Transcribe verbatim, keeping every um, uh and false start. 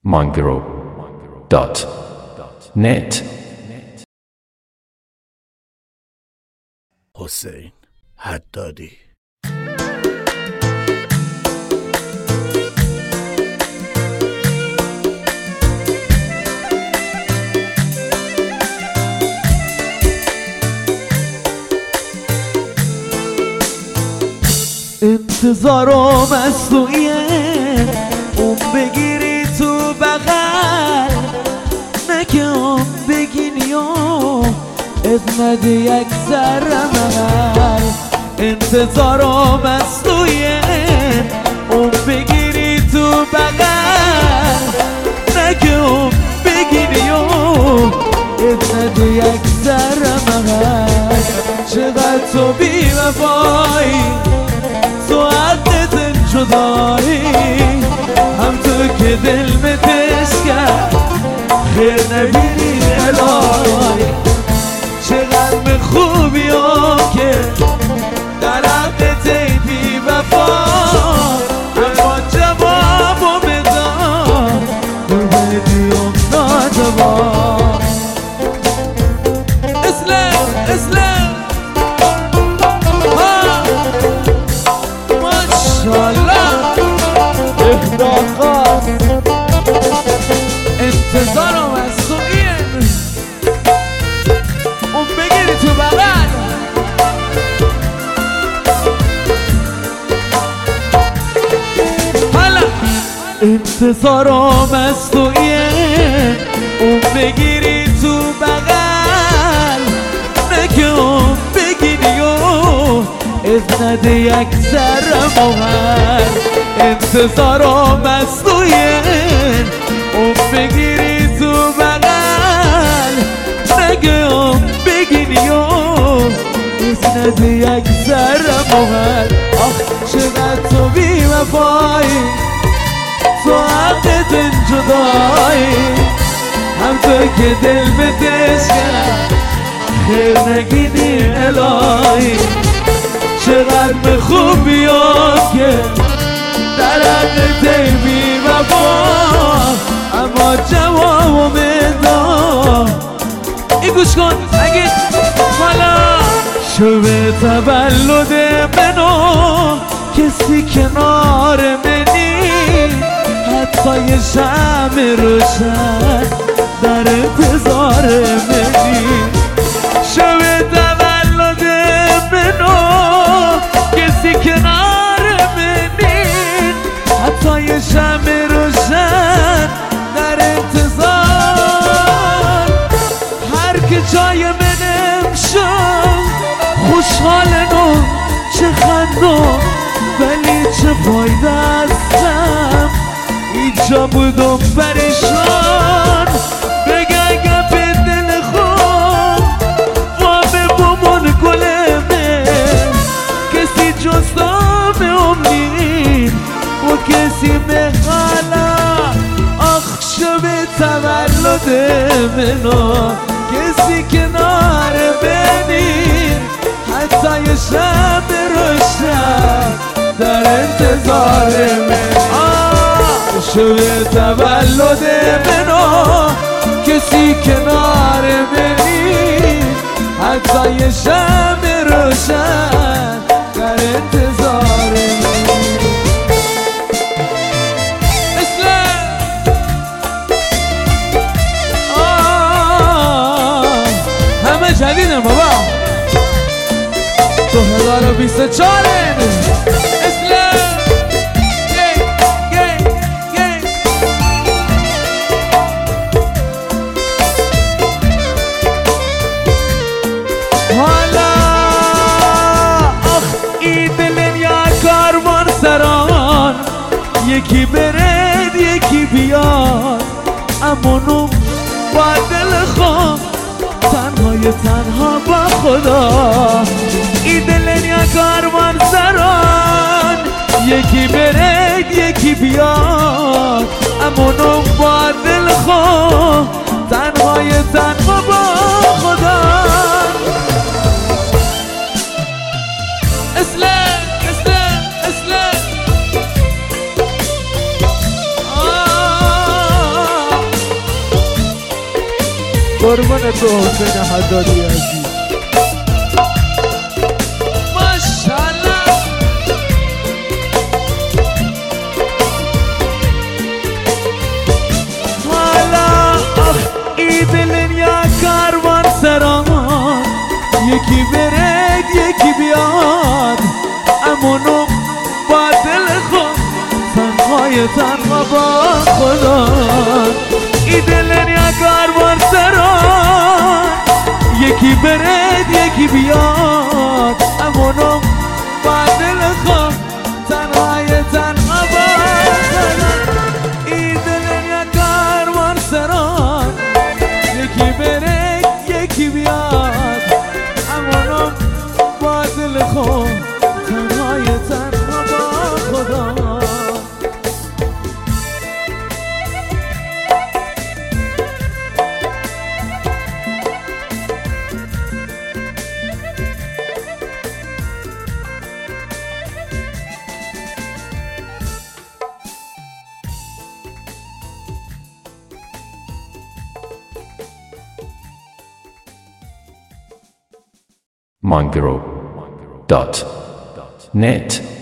مانگرو دات نت. حسین حدادی. انتظارم از تویه اون بگیری تو بغل، نگه اون بگینی و اد نده یک ذره محل. انتظارم از تویه اون بگیری تو بغل، نگه اون بگینی و اد نده یک ذره محل. چقدر تو بی وفایی، تو حقت جدایی، هم تو که دل به تشکر خیر نبینی الهی. چقدر خوبی ها که در حقت ای بی وفا، اما جوابو بدار تو بدی ام ناجواب. اسلام اسلام انتظارم از تو این اون بگیری تو بغل. حالا انتظارم از تو این اون بگیری تو بغل، نگه اون بگیری و از نده یک ذره محل. انتظارم از تو این اون بگیری تو بغل، نگه اون بگیری و از نده یک ذره محل. آخ چقدر تو بی وفایی، تو حقت جدایی، هم تو که دل به تشکر خیر نگینی الهی. چقدر خوبی ها که در حقت ای بی وفا، اما جوابو بدار. این گوش کن اگه حالا شب تولد منو کسی کنار منی، حتی یه شمع روشن در انتظار منی. شب تولد منو کسی کنار منی، حتی یه شمع روشن در انتظار. هر که جای منم شد خوشحالنو چه خندم، ولی چه فایده هستم اینجا بودم پریشان. بگه گپ دل خود وامه بمون گلمه، کسی جز دام امید و کسی مقالا. آخ شب تولد منو کسی کنار بینی، حتی یه شب روشن در انتظار من. آه شب تولد منو کسی کنار بینی، حتی یه شب روشن در انتظار من. جدیدم بابا دو هزار و بیست و چهار اسلام. حالا آخ ای دلن یا کاروان سران، یکی برد یکی بیاد، امونو با دل خود تنهای تنها با خدا. ای دلن یا کاروان سران، یکی برد یکی بیاد، امونو با دل خود تنهای تنها با خدا. اسلام اسلام اسلام قربان تو حسین حدادی عزیز ماشاءالله حالا آخ ای دلن یا کاروان سران یکی برد یکی بیاد امونو با دل خود تنهای تنها با خدا ای دلن یا کاروان سران یکی برد یکی بیاد امونو با دل خود تنهای تنها با خدا ای دلن یا کاروان سران یکی برد یکی بیاد امونو با دل خود تنهای تنها با خدا Mongro dot net